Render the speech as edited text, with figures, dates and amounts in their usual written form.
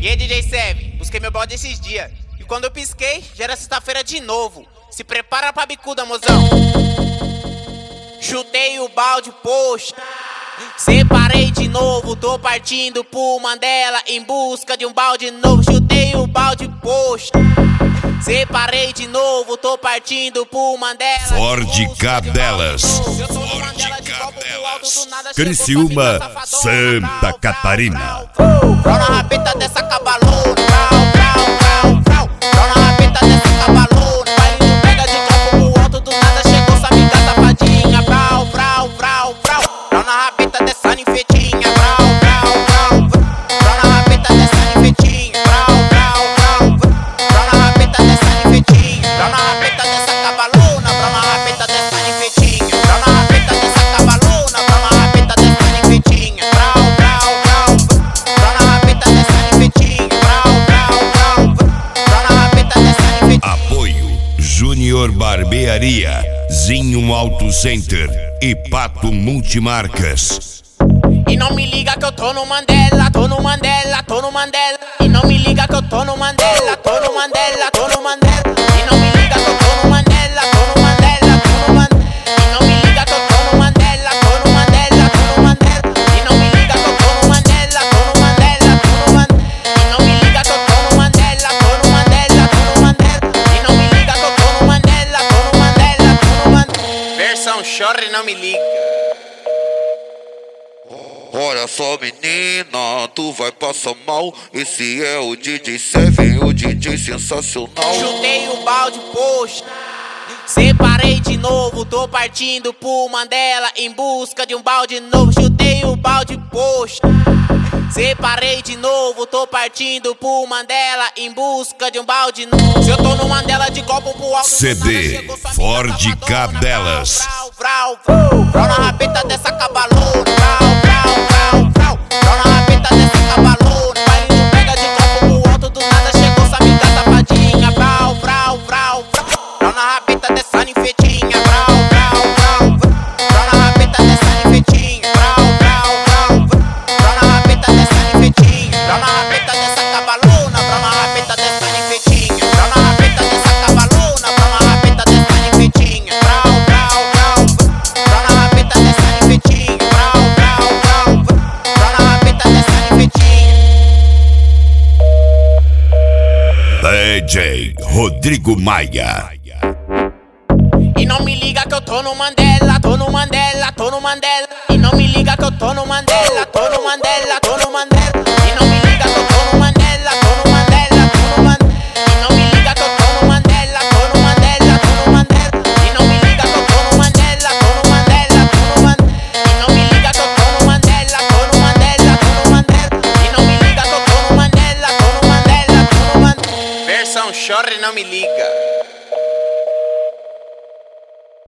E aí, DJ Sev, busquei meu balde esses dias. E quando eu pisquei, já era sexta-feira de novo. Se prepara pra bicuda, mozão. Chutei o balde, poxa. Separei de novo, tô partindo pro Mandela em busca de um balde novo. Chutei o balde, poxa. Separei de novo, tô partindo pro Mandela. Ford Cadelas. Criciúma, Santa Catarina. Frau na rabeta dessa cabalona. Frau na rabeta dessa cabalona. Bailinho pega de copo pro alto, do nada chegou essa amiga safadinha. Frau na rabeta dessa ninfetinha. Frau na rabeta dessa ninfetinha. Frau na rabeta dessa ninfetinha. Frau na rabeta dessa cabalona. Frau na rabeta dessa ninfetinha. Frau na rabeta dessa cabalona. Frau na rabeta dessa ninfetinha. Frau na rabeta dessa ninfetinha. Frau na rabeta dessa ninfetinha. Apoio Júnior Barbearia, Zinho Auto Center e Pato Multimarcas. E não me liga que eu tô no Mandela, tô no Mandela, tô no Mandela. E não me liga que eu tô no Mandela, tô no Mandela, tô no Mandela. E não me liga que eu tô no Mandela, tô no Mandela, tô no Mandela. E não me liga que eu tô no Mandela, tô no Mandela, tô no Mandela. E não me liga que eu tô no Mandela, tô no Mandela, tô no Mandela. E não me liga que eu tô no Mandela, tô no Mandela, tô no Mandela. E não me liga que eu tô no Mandela, tô no Mandela, tô no Mandela. Versão chora e não me liga. Olha só, menina, tu vai passar mal. Esse é o DJ Seven, o DJ sensacional. Chutei o balde, poxa. Separei de novo, tô partindo pro Mandela em busca de um balde novo. Chutei o balde, poxa. Separei de novo, tô partindo pro Mandela em busca de um balde novo. Se eu tô no Mandela de copo pro alto, CD Ford Cadelas. Frau na rabeta dessa cabalona. Frau na rabeta dessa cabalona. Bailinho pega de copo pro alto, do nada chegou essa amiga safadinha. Frau na rabeta dessa ninfetinha. Frau na rabeta dessa ninfetinha. Frau na rabeta dessa ninfetinha. Frau na rabeta dessa cabalona. Frau na rabeta dessa ninfetinha. Frau na rabeta dessa cabalona. Frau na rabeta dessa ninfetinha. Frau na rabeta dessa ninfetinha. Frau na rabeta dessa ninfetinha. DJ Rodrigo Maia. E não me liga que eu tô no Mandela, tô no Mandela, tô no Mandela. E não me liga que eu tô no Mandela, tô no Mandela, tô no Mandela. E não me liga que eu tô no Mandela, tô no Mandela, tô no Mandela. E não me liga que eu tô no Mandela, tô no Mandela, tô no Mandela. E não me liga que eu tô no Mandela, tô no Mandela, tô no Mandela. E não me liga que eu tô no Mandela, tô no Mandela, tô no Mandela. E não me liga que eu tô no Mandela, tô no Mandela, tô no Mandela. Versão chora e não me liga.